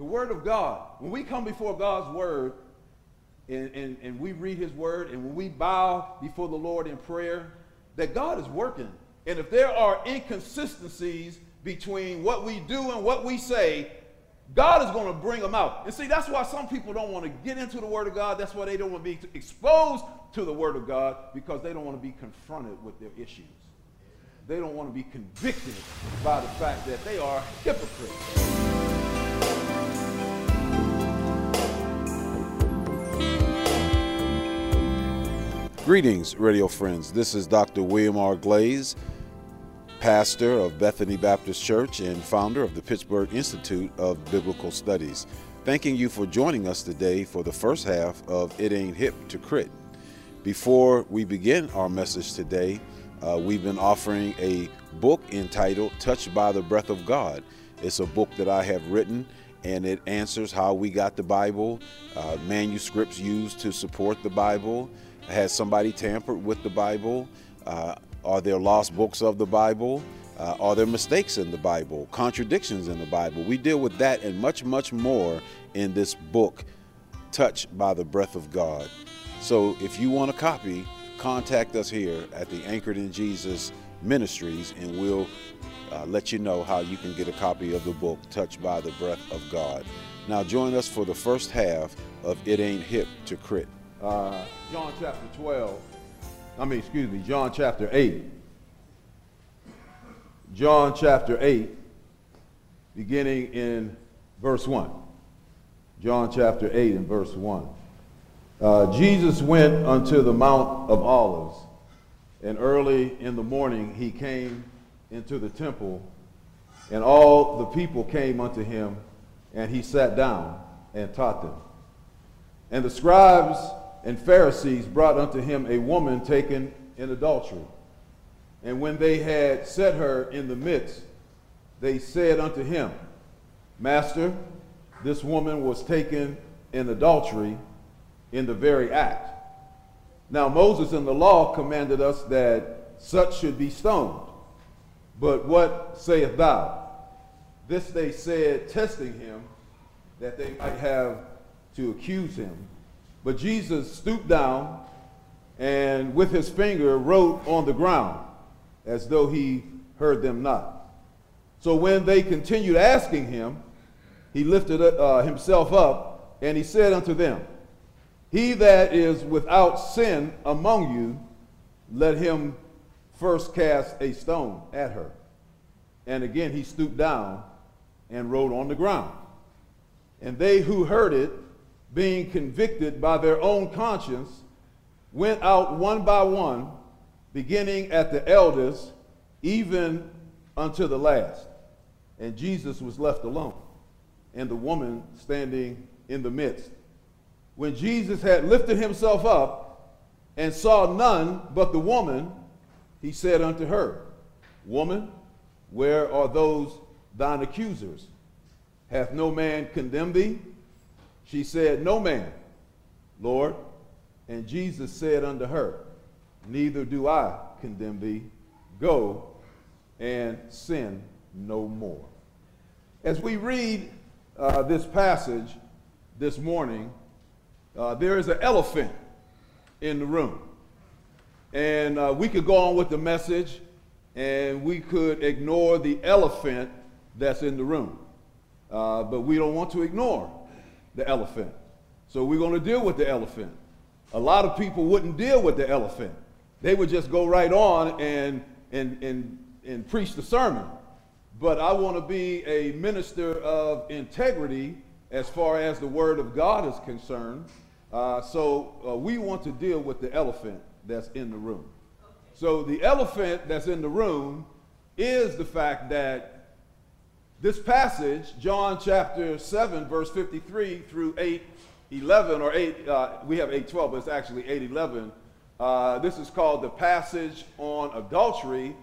The word of God. When we come before God's word and we read his word, and when we bow before the Lord in prayer, that God is working. And if there are inconsistencies between what we do and what we say, God is going to bring them out. And see, that's why some people don't want to get into the word of God. That's why they don't want to be exposed to the word of God, because they don't want to be confronted with their issues. They don't want to be convicted by the fact that they are hypocrites. Greetings, radio friends. This is Dr. William R. Glaze, pastor of Bethany Baptist Church and founder of the Pittsburgh Institute of Biblical Studies. Thanking you for joining us today for the first half of It Ain't Hip to Crit. Before we begin our message today, we've been offering a book entitled Touched by the Breath of God. It's a book that I have written, and it answers how we got the Bible, manuscripts used to support the Bible. Has somebody tampered with the Bible? Are there lost books of the Bible? Are there mistakes in the Bible? Contradictions in the Bible? We deal with that and much, much more in this book, Touched by the Breath of God. So if you want a copy, contact us here at the Anchored in Jesus Ministries, and we'll let you know how you can get a copy of the book, Touched by the Breath of God. Now join us for the first half of It Ain't Hip to Crit. John chapter 8. John chapter 8, beginning in verse 1. John chapter 8 and verse 1. Jesus went unto the Mount of Olives, and early in the morning he came into the temple, and all the people came unto him, and he sat down and taught them. And the scribes and Pharisees brought unto him a woman taken in adultery. And when they had set her in the midst, they said unto him, Master, this woman was taken in adultery in the very act. Now Moses in the law commanded us that such should be stoned. But what sayest thou? This they said, testing him, that they might have to accuse him. But Jesus stooped down and with his finger wrote on the ground, as though he heard them not. So when they continued asking him, he lifted himself up, and he said unto them, He that is without sin among you, let him first cast a stone at her. And again he stooped down and wrote on the ground. And they who heard it, being convicted by their own conscience, went out one by one, beginning at the eldest, even unto the last. And Jesus was left alone, and the woman standing in the midst. When Jesus had lifted himself up and saw none but the woman, he said unto her, Woman, where are those thine accusers? Hath no man condemned thee? She said, No man, Lord. And Jesus said unto her, Neither do I condemn thee. Go and sin no more. As we read this passage this morning, there is an elephant in the room. And we could go on with the message, and we could ignore the elephant that's in the room. But we don't want to ignore the elephant. So we're going to deal with the elephant. A lot of people wouldn't deal with the elephant. They would just go right on and preach the sermon. But I want to be a minister of integrity as far as the word of God is concerned. So we want to deal with the elephant that's in the room. So the elephant that's in the room is the fact that this passage, John chapter 7, verse 53 through 8:11, or 8, we have 8:12, but it's actually 8:11. This is called the passage on adultery.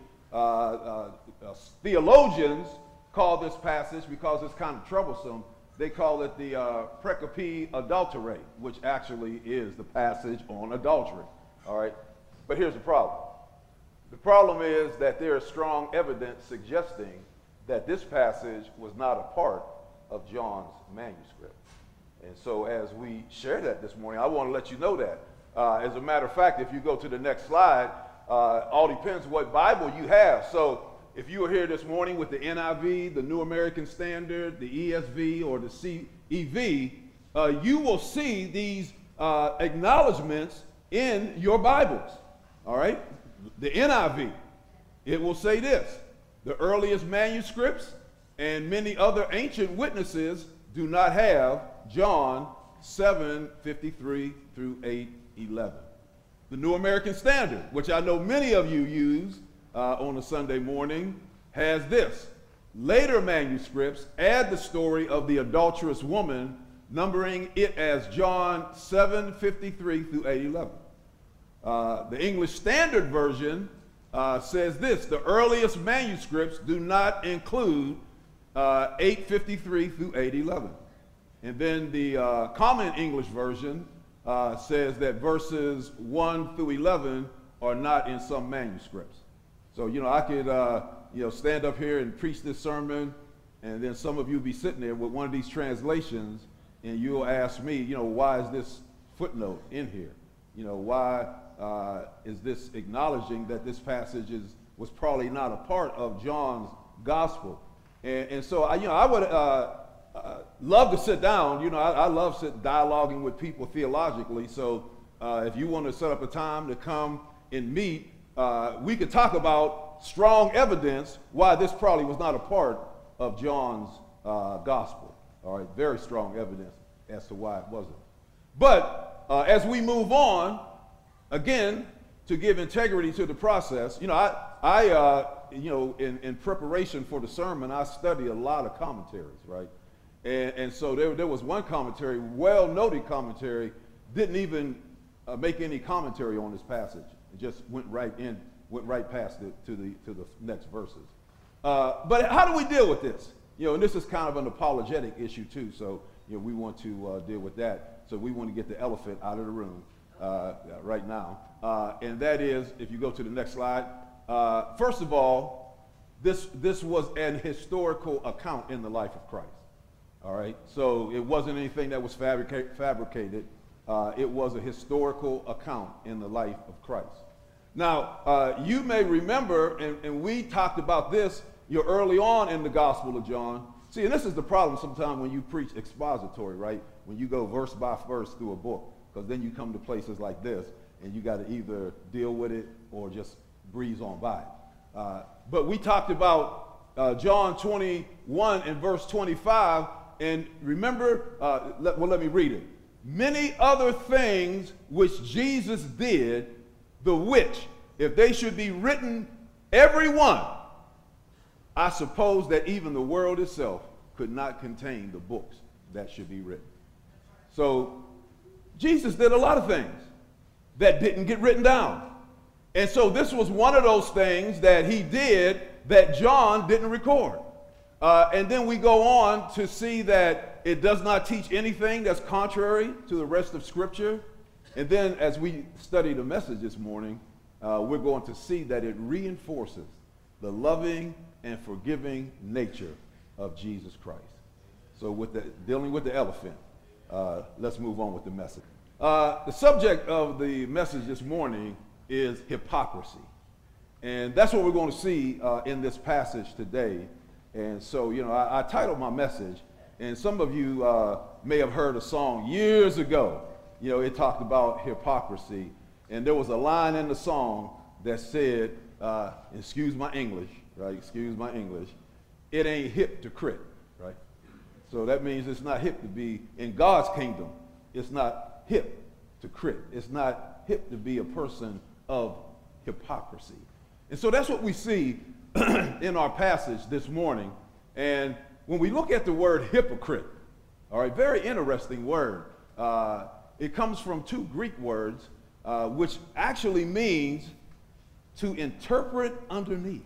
Theologians call this passage, because it's kind of troublesome, they call it the pericope adulterae, which actually is the passage on adultery. All right, but here's the problem. The problem is that there is strong evidence suggesting that this passage was not a part of John's manuscript. And so as we share that this morning, I want to let you know that. As a matter of fact, if you go to the next slide, all depends what Bible you have. So if you are here this morning with the NIV, the New American Standard, the ESV, or the CEV, you will see these acknowledgments in your Bibles. All right? The NIV, it will say this: the earliest manuscripts and many other ancient witnesses do not have John 7:53 through 8:11. The New American Standard, which I know many of you use on a Sunday morning, has this: later manuscripts add the story of the adulterous woman, numbering it as John 7:53 through 8:11. The English Standard Version says this: the earliest manuscripts do not include 8:53 through 8:11. And then the Common English Version says that verses 1 through 11 are not in some manuscripts. So, I could, stand up here and preach this sermon, and then some of you be sitting there with one of these translations, and you'll ask me, why is this footnote in here? Why is this acknowledging that this passage was probably not a part of John's gospel? And so, I would love to sit down. I love dialoguing with people theologically. So if you want to set up a time to come and meet, we could talk about strong evidence why this probably was not a part of John's gospel. All right, very strong evidence as to why it wasn't. But as we move on, again, to give integrity to the process, in preparation for the sermon, I study a lot of commentaries, right? And so there was one commentary, well-noted commentary, didn't even make any commentary on this passage. It just went right past it to the next verses. But how do we deal with this? And this is kind of an apologetic issue too. So we want to deal with that. So we want to get the elephant out of the room right now, and that is, if you go to the next slide. First of all, this was an historical account in the life of Christ. All right, so it wasn't anything that was fabricated. It was a historical account in the life of Christ. Now, you may remember, and we talked about this early on in the Gospel of John. See, and this is the problem sometimes when you preach expository, right? When you go verse by verse through a book, because then you come to places like this, and you got to either deal with it or just breeze on by it. But we talked about John 21 and verse 25. And remember, let me read it. Many other things which Jesus did, the which, if they should be written, every one, I suppose that even the world itself could not contain the books that should be written. So Jesus did a lot of things that didn't get written down. And so this was one of those things that he did that John didn't record. And then we go on to see that it does not teach anything that's contrary to the rest of Scripture. And then as we study the message this morning, we're going to see that it reinforces the loving and forgiving nature of Jesus Christ. So dealing with the elephant, let's move on with the message. The subject of the message this morning is hypocrisy. And that's what we're going to see in this passage today. And so, I titled my message, and some of you may have heard a song years ago. It talked about hypocrisy. And there was a line in the song that said, excuse my English, right? Excuse my English. It ain't hip to crit, right? So that means it's not hip to be in God's kingdom. It's not hip to crit. It's not hip to be a person of hypocrisy. And so that's what we see in our passage this morning. And when we look at the word hypocrite, all right, very interesting word. It comes from two Greek words, which actually means to interpret underneath.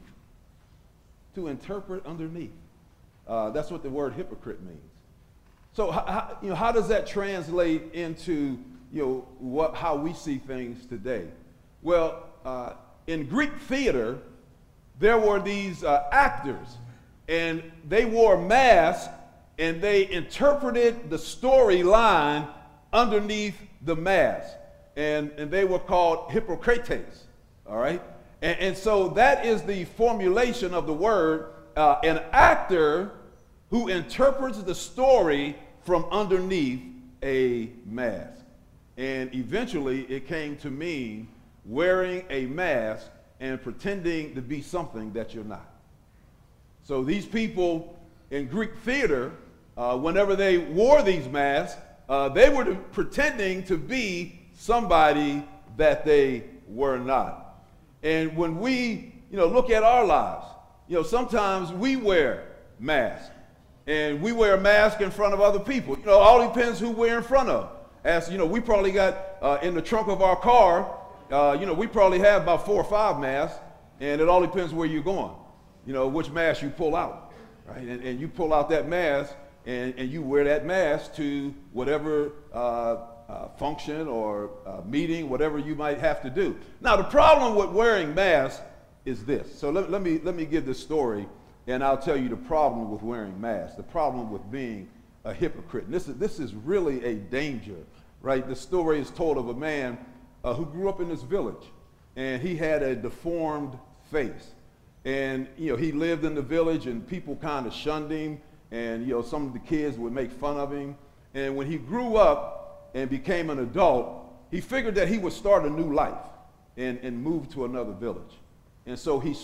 To interpret underneath. That's what the word hypocrite means. So how does that translate into how we see things today? Well, in Greek theater, there were these actors, and they wore masks, and they interpreted the storyline underneath the mask. And they were called hypocrites, all right? And so that is the formulation of the word, an actor who interprets the story from underneath a mask. And eventually it came to mean wearing a mask and pretending to be something that you're not. So these people in Greek theater, whenever they wore these masks, they were pretending to be somebody that they were not. And when we, look at our lives, sometimes we wear masks. And we wear a mask in front of other people. All depends who we're in front of. As we probably got in the trunk of our car, we probably have about 4 or 5 masks, and it all depends where you're going. Which mask you pull out, right? And you pull out that mask, and you wear that mask to whatever function or meeting, whatever you might have to do. Now, the problem with wearing masks is this. So let me give this story, and I'll tell you the problem with wearing masks, the problem with being a hypocrite. And this is really a danger, right? The story is told of a man who grew up in this village, and he had a deformed face. And, he lived in the village, and people kind of shunned him, and, some of the kids would make fun of him. And when he grew up and became an adult, he figured that he would start a new life and move to another village. And so he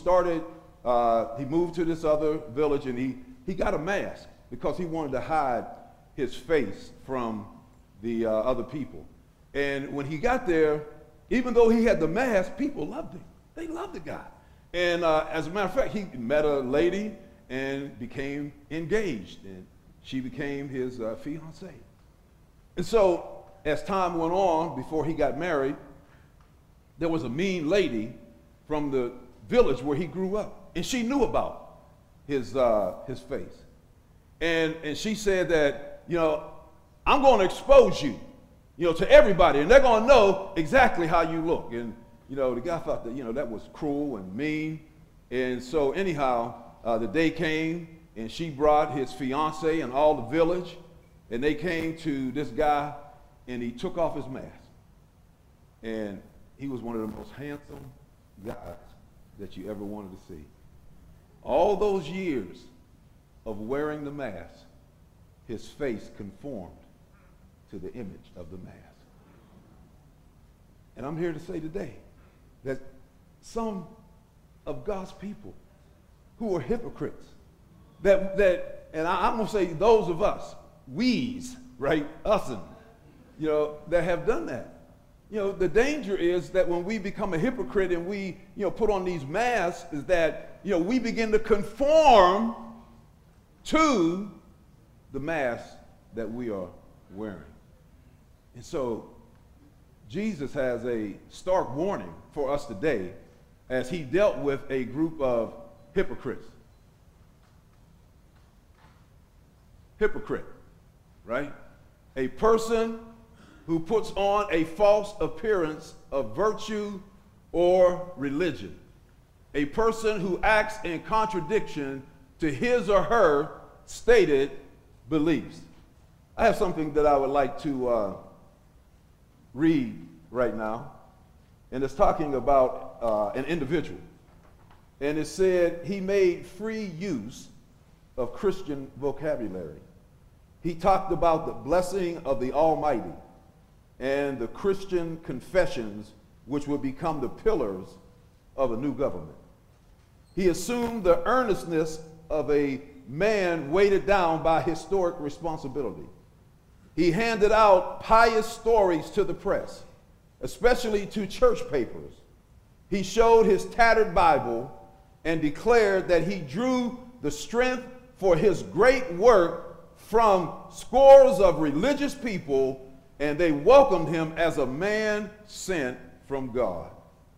moved to this other village, and he got a mask because he wanted to hide his face from the other people. And when he got there, even though he had the mask, people loved him. They loved the guy. And as a matter of fact, he met a lady and became engaged, and she became his fiancée. And so as time went on, before he got married, there was a mean lady from the village where he grew up, and she knew about his face. And she said that, I'm going to expose you, to everybody, and they're going to know exactly how you look. And, the guy thought that, that was cruel and mean. And so anyhow, the day came, and she brought his fiance and all the village, and they came to this guy, and he took off his mask. And he was one of the most handsome guys that you ever wanted to see. All those years of wearing the mask, his face conformed to the image of the mask. And I'm here to say today that some of God's people who are hypocrites, and I'm going to say those of us, we's, right, us'en, that have done that. The danger is that when we become a hypocrite and we, put on these masks, is that, we begin to conform to the mask that we are wearing. And so Jesus has a stark warning for us today as he dealt with a group of hypocrites. Hypocrite, right? A person who puts on a false appearance of virtue or religion. A person who acts in contradiction to his or her stated beliefs. I have something that I would like to read right now, and it's talking about an individual. And it said he made free use of Christian vocabulary. He talked about the blessing of the Almighty and the Christian confessions which would become the pillars of a new government. He assumed the earnestness of a man weighted down by historic responsibility. He handed out pious stories to the press, especially to church papers. He showed his tattered Bible and declared that he drew the strength for his great work from scores of religious people, and they welcomed him as a man sent from God.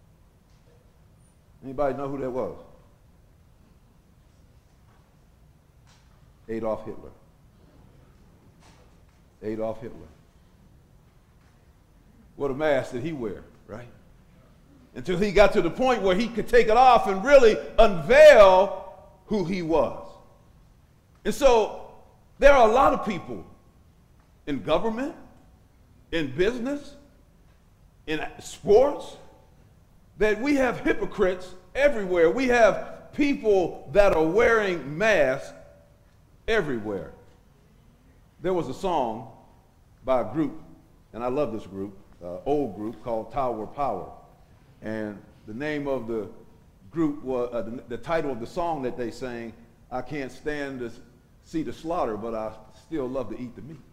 Anybody know who that was? Adolf Hitler. Adolf Hitler. What a mask did he wear, right? Until he got to the point where he could take it off and really unveil who he was. And so There are a lot of people in government, in business, in sports, that we have hypocrites everywhere. We have people that are wearing masks everywhere. There was a song by a group, and I love this group, old group called Tower Power. And the name of the group was, the title of the song that they sang, I can't stand to see the slaughter, but I still love to eat the meat.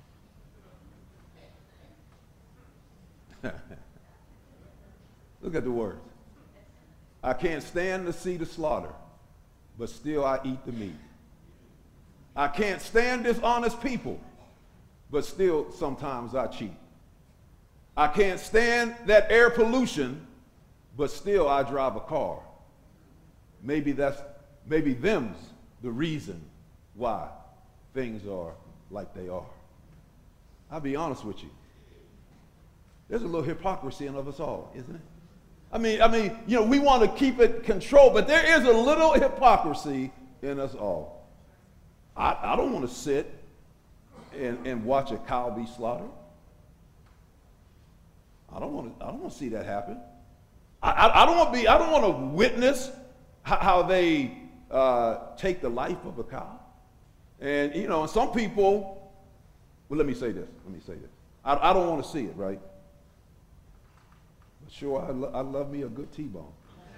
Look at the words. I can't stand to see the slaughter, but still I eat the meat. I can't stand dishonest people, but still sometimes I cheat. I can't stand that air pollution, but still I drive a car. Maybe them's the reason why things are like they are. I'll be honest with you. There's a little hypocrisy in of us all, isn't it? I mean, you know, we want to keep it controlled, but there is a little hypocrisy in us all. I don't want to sit and watch a cow be slaughtered. I don't want to see that happen. I don't want to witness how they take the life of a cow. And you know, some people. Well, let me say this. I don't want to see it, right? But sure, I love me a good T-bone.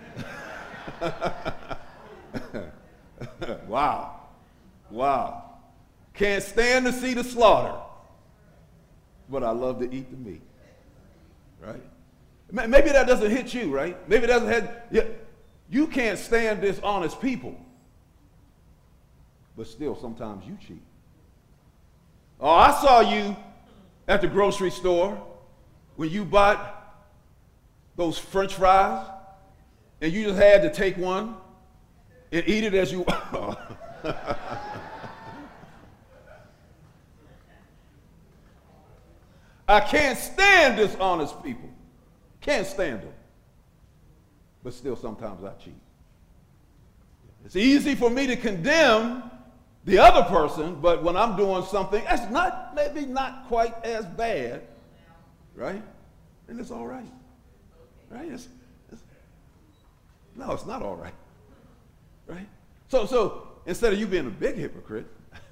Wow. Can't stand to see the slaughter, but I love to eat the meat. Right? Maybe that doesn't hit you, right? Maybe it doesn't hit. Yeah, you can't stand dishonest people, but still sometimes you cheat. Oh, I saw you at the grocery store when you bought those French fries, and you just had to take one and eat it as you. I can't stand dishonest people. Can't stand them. But still, sometimes I cheat. It's easy for me to condemn the other person, but when I'm doing something that's maybe not quite as bad, right? And it's all right. Right? No, it's not all right. Right? So instead of you being a big hypocrite,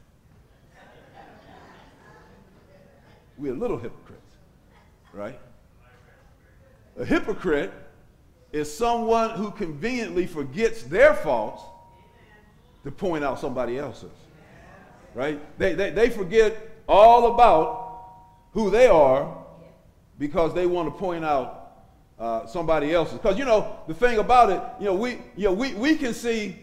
we're little hypocrites, right? A hypocrite is someone who conveniently forgets their faults to point out somebody else's, right? They forget all about who they are because they want to point out somebody else's. Because, you know, the thing about it, we can see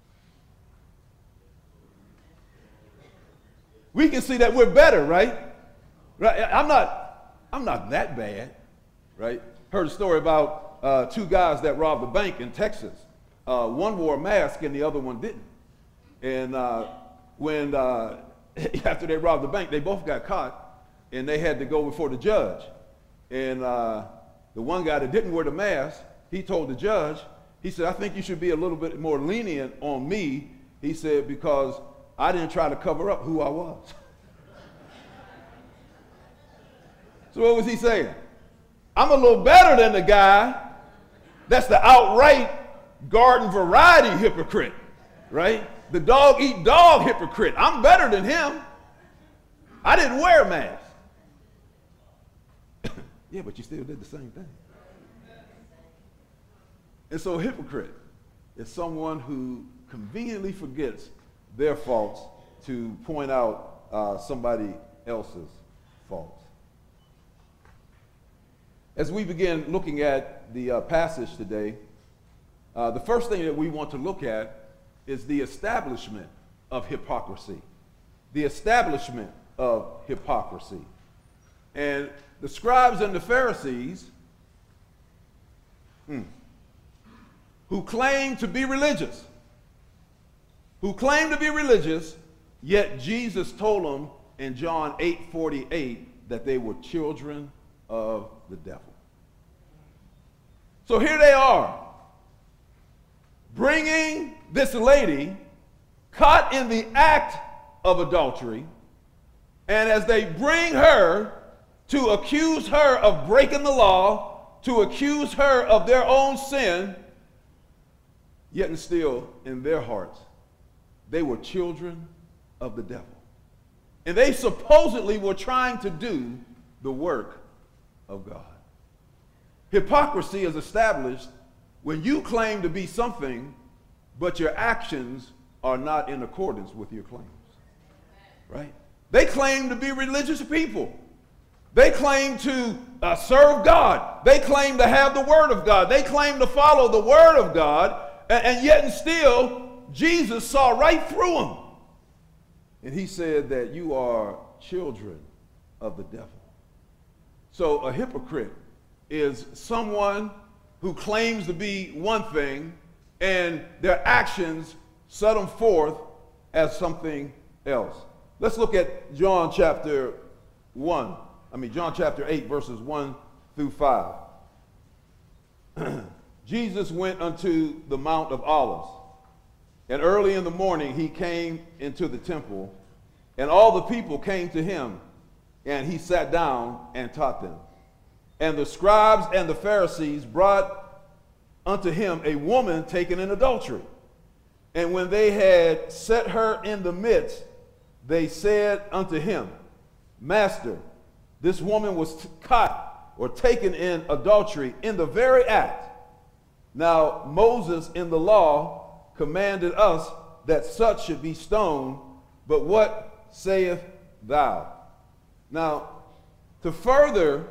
that we're better, right? Right? I'm not that bad, right? Heard a story about two guys that robbed a bank in Texas. One wore a mask and the other one didn't. And when after they robbed the bank, they both got caught, and they had to go before the judge. And the one guy that didn't wear the mask, he told the judge, he said, I think you should be a little bit more lenient on me. He said, because I didn't try to cover up who I was. So what was he saying? I'm a little better than the guy that's the outright garden variety hypocrite, right? The dog eat dog hypocrite. I'm better than him. I didn't wear a mask. Yeah, but you still did the same thing. And so a hypocrite is someone who conveniently forgets their faults to point out somebody else's faults. As we begin looking at the passage today, the first thing that we want to look at is the establishment of hypocrisy. The establishment of hypocrisy. And the scribes and the Pharisees, who claimed to be religious, yet Jesus told them in John 8:48 that they were children of the devil. So here they are, bringing this lady caught in the act of adultery, and as they bring her to accuse her of breaking the law, to accuse her of their own sin, yet and still in their hearts, they were children of the devil. And they supposedly were trying to do the work of God. Hypocrisy is established when you claim to be something, but your actions are not in accordance with your claims. Right? They claim to be religious people. They claim to serve God. They claim to have the Word of God. They claim to follow the Word of God, and yet and still, Jesus saw right through them. And he said that you are children of the devil. So a hypocrite is someone who claims to be one thing and their actions set them forth as something else. Let's look at John chapter 8, verses 1 through 5. Jesus went unto the Mount of Olives, and early in the morning he came into the temple, and all the people came to him, and he sat down and taught them. And the scribes and the Pharisees brought unto him a woman taken in adultery. And when they had set her in the midst, they said unto him, Master, this woman was caught or taken in adultery in the very act. Now Moses in the law commanded us that such should be stoned, but what sayest thou? Now, to further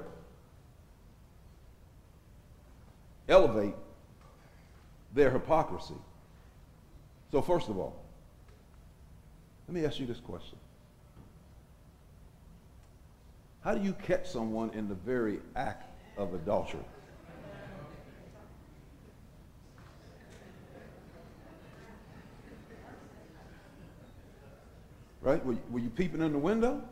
elevate their hypocrisy. So first of all, let me ask you this question. How do you catch someone in the very act of adultery? Right? Were you peeping in the window?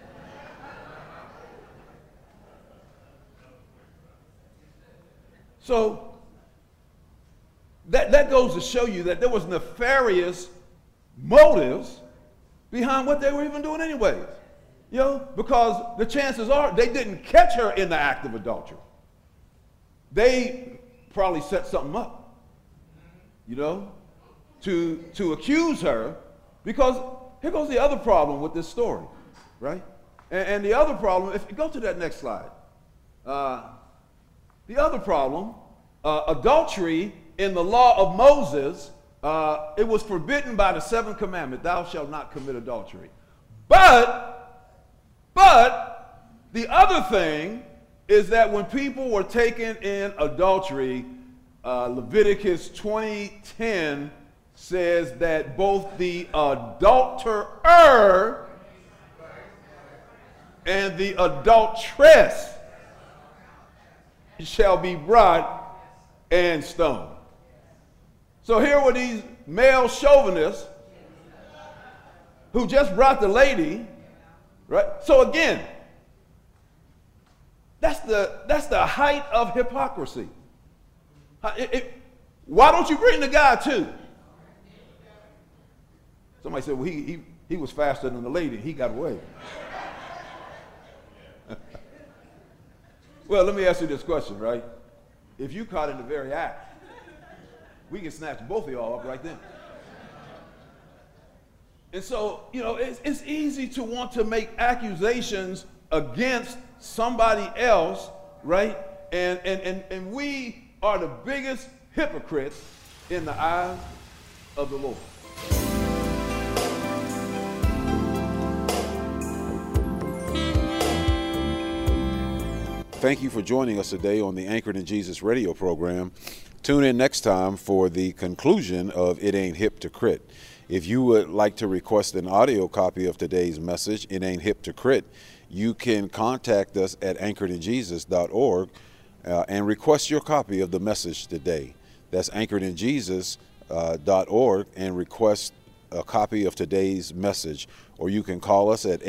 So that goes to show you that there was nefarious motives behind what they were even doing anyways. You know, because the chances are they didn't catch her in the act of adultery. They probably set something up, you know, to accuse her, because here goes the other problem with this story, right? And the other problem, if you go to that next slide, the other problem, adultery in the law of Moses, it was forbidden by the seventh commandment, thou shalt not commit adultery. But the other thing is that when people were taken in adultery, Leviticus 20:10 says that both the adulterer and the adulteress shall be brought and stoned. So here were these male chauvinists who just brought the lady, right? So again, that's the height of hypocrisy. Why don't you bring the guy too? Somebody said, well, he was faster than the lady. He got away. Well, let me ask you this question, right? If you caught in the very act, we can snatch both of y'all up right then. And so, you know, it's easy to want to make accusations against somebody else, right? And we are the biggest hypocrites in the eyes of the Lord. Thank you for joining us today on the Anchored in Jesus radio program. Tune in next time for the conclusion of It Ain't Hip to Crit. If you would like to request an audio copy of today's message, It Ain't Hip to Crit, you can contact us at anchoredinjesus.org and request your copy of the message today. That's anchoredinjesus.org and request a copy of today's message. Or you can call us at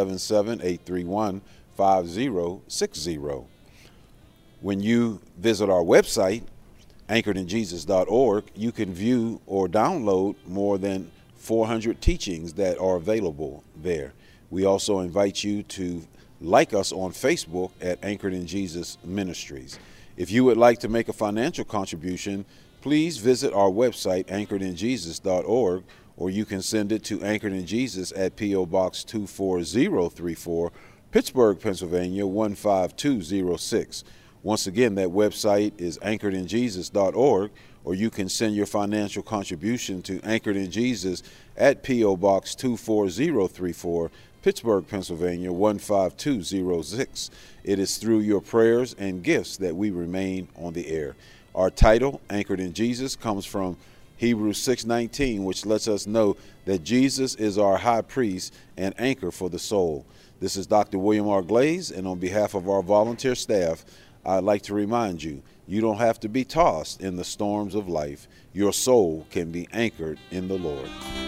877-831-5060. When you visit our website, anchoredinjesus.org, you can view or download more than 400 teachings that are available there. We also invite you to like us on Facebook at Anchored in Jesus Ministries. If you would like to make a financial contribution, please visit our website, anchoredinjesus.org, or you can send it to Anchored in Jesus at P.O. Box 24034, Pittsburgh, Pennsylvania 15206. Once again, that website is anchoredinjesus.org, or you can send your financial contribution to Anchored in Jesus at P.O. Box 24034, Pittsburgh, Pennsylvania 15206. It is through your prayers and gifts that we remain on the air. Our title, Anchored in Jesus, comes from Hebrews 6:19, which lets us know that Jesus is our high priest and anchor for the soul. This is Dr. William R. Glaze, and on behalf of our volunteer staff, I'd like to remind you, you don't have to be tossed in the storms of life. Your soul can be anchored in the Lord.